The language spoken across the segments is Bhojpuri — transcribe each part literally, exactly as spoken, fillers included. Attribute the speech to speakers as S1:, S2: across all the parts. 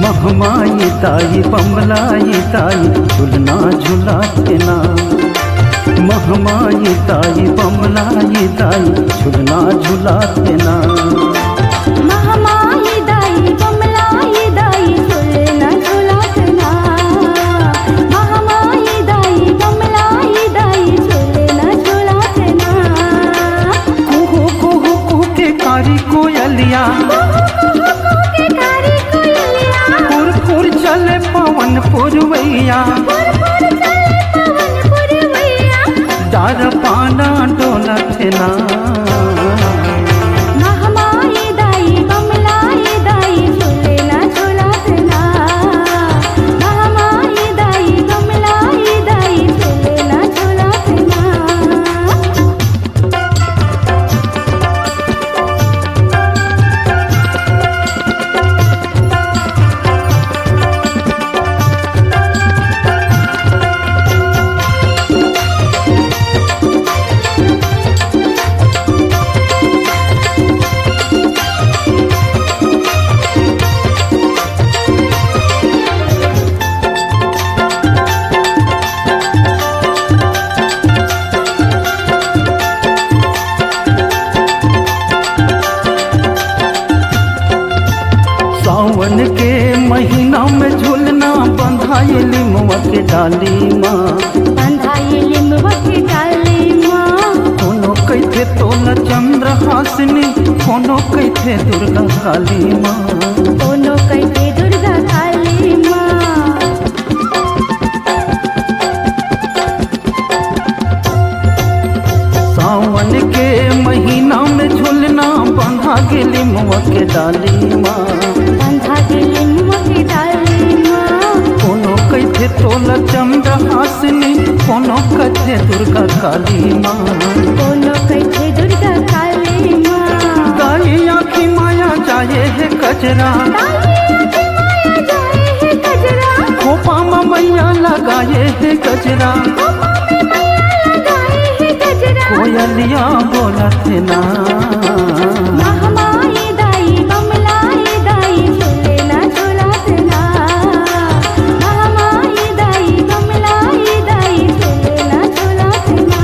S1: महमाई ताई बमलाई ताई झुलना झुलाते ना। महमाई ताई बमलाई ताई झुलना झुलाते ना।
S2: महमाई दाई बमलाई दाई झुलना झुलाते ना। महमाई दाई बमलाई दाई झुलना झुलाते ना।
S1: कुहू कुहू कुहू के कारी कोयलिया पुर चले पवन पुरवैया। डार पाना डोलत ना।
S2: महमाई दाई बमलाई दाई झुलना झुलाते ना। महमाई दाई बमलाई दाई झुलना झुलाते ना।
S1: सावन के महीना में झूलना बंधाई लिमवा के डाली माँ।
S2: बंधाई लिमवा के डाली माँ।
S1: कोनो कैथे तोला चंद्र हासिनी कोनो कैथे दुर्गा काली माँ।
S2: कोनो कैथे दुर्गा काली माँ।
S1: सावन के महीना में झूलना बंधा के लिमवा के डाली माँ।
S2: बंधा के लिमवा के डाली माँ।
S1: कोनो कैथे तोला चंद्र हासिनी कोनो कैथे दुर्गा काली माँ।
S2: कोनो कैथे दुर्गा काली माँ।
S1: गाई आँखी माया जाए है कजरा। खोपा में मैया लगाए है गजरा। कोयलिया बोलत ना।
S2: महमाई दाई बमलाई दाई झुलना झुलाते ना। महमाई दाई बमलाई दाई झुलना झुलाते ना।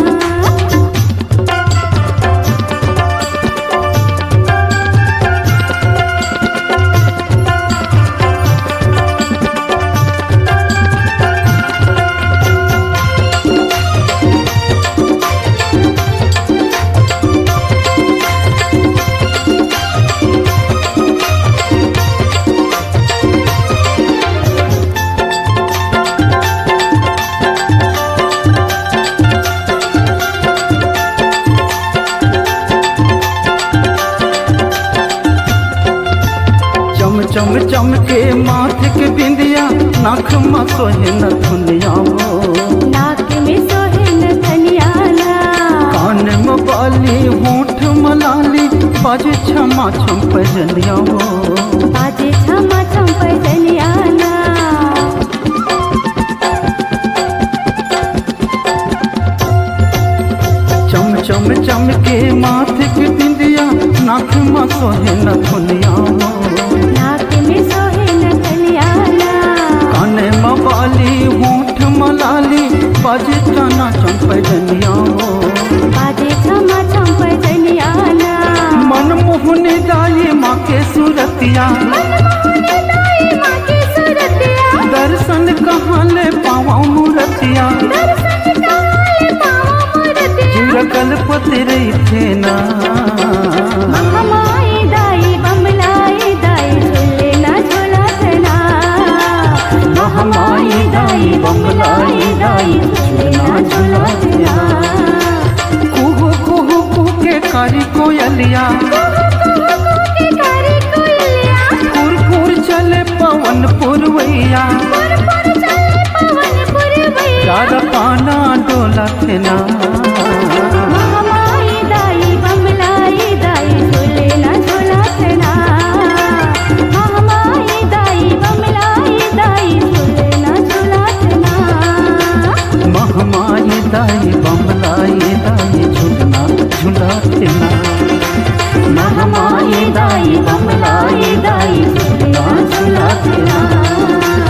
S1: चम चम के माथे के बिंदिया नाक में सोहे न धुनिया वो।
S2: नाक में सोहे न धनिया ना।
S1: कान में बाली होठ मलाली बाजे छमा छम पजनिया वो।
S2: बाजे छमा छम पजनिया ना।
S1: चम चम चम के माथे के बिंदिया नाक में सोहे न धुनिया वो।
S2: नाक में सोहे न धनिया ना।
S1: काने में बाली होठ मलाली बाजे छमा छम पजनिया वो।
S2: बाजे छमा छम पजनिया ना।
S1: मनमोहनी दाई माँ के सूरतिया। दर्शन कहाँ ले पावा मूर्तिया। जुरगल पति रही थे ना।
S2: महमाई दाई बमलाई दाई झुलना झुलाते ना।
S1: महमाई दाई बमलाई दाई झुलना झुलाते ना। कुहू कुहू कुहू के कारी कोयलिया। पुर पुर चले पवन पुरवैया। चार पाना डोलत ना।
S2: महमाई दाई बमलाई दाई झुलना झुलाते ना। महमाई दाई बमलाई दाई झुलना झुलाते ना।
S1: महमाई दाई बमलाई दाई झुलना झुलाते ना। महमाई दाई बमलाई दाई झुलना
S2: झुला झुला